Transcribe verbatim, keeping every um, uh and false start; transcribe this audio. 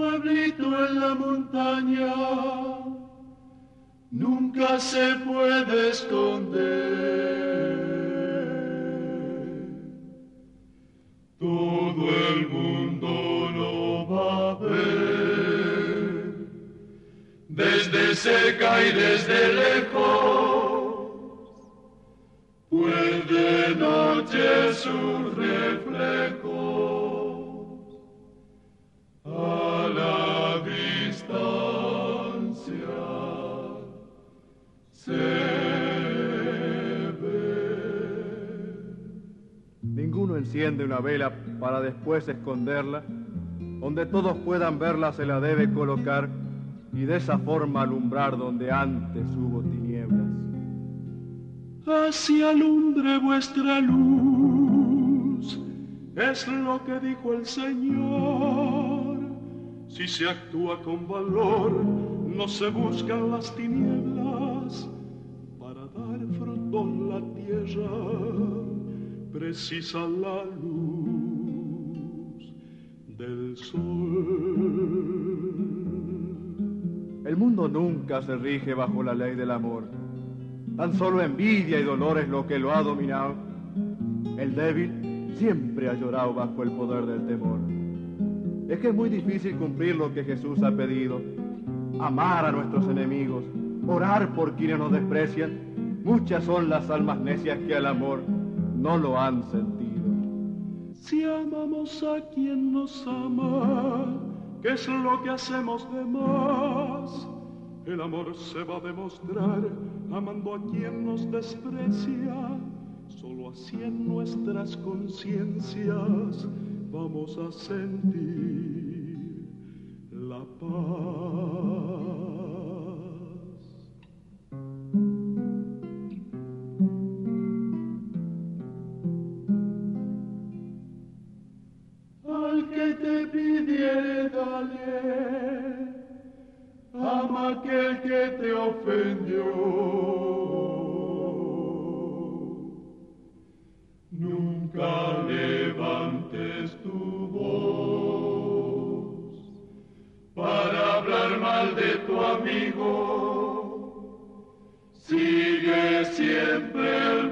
pueblito en la montaña nunca se puede esconder. Todo el mundo lo va a ver, desde cerca y desde lejos, pues de noche sus reflejos a la distancia se ven. Ninguno enciende una vela para después esconderla. Donde todos puedan verla se la debe colocar y de esa forma alumbrar donde antes hubo tinieblas. Así alumbre vuestra luz, es lo que dijo el Señor. Si se actúa con valor, no se buscan las tinieblas. Para dar fruto en la tierra, precisa la luz del sol. El mundo nunca se rige bajo la ley del amor. Tan solo envidia y dolor es lo que lo ha dominado. El débil siempre ha llorado bajo el poder del temor. Es que es muy difícil cumplir lo que Jesús ha pedido. Amar a nuestros enemigos, orar por quienes nos desprecian. Muchas son las almas necias que al amor no lo han sentido. Si amamos a quien nos ama, ¿qué es lo que hacemos de más? El amor se va a demostrar amando a quien nos desprecia. Solo así en nuestras conciencias vamos a sentir la paz. Al que te pidiere, dale. Ama a aquel que te ofendió. Nunca levantes tu voz para hablar mal de tu amigo. Sigue siempre el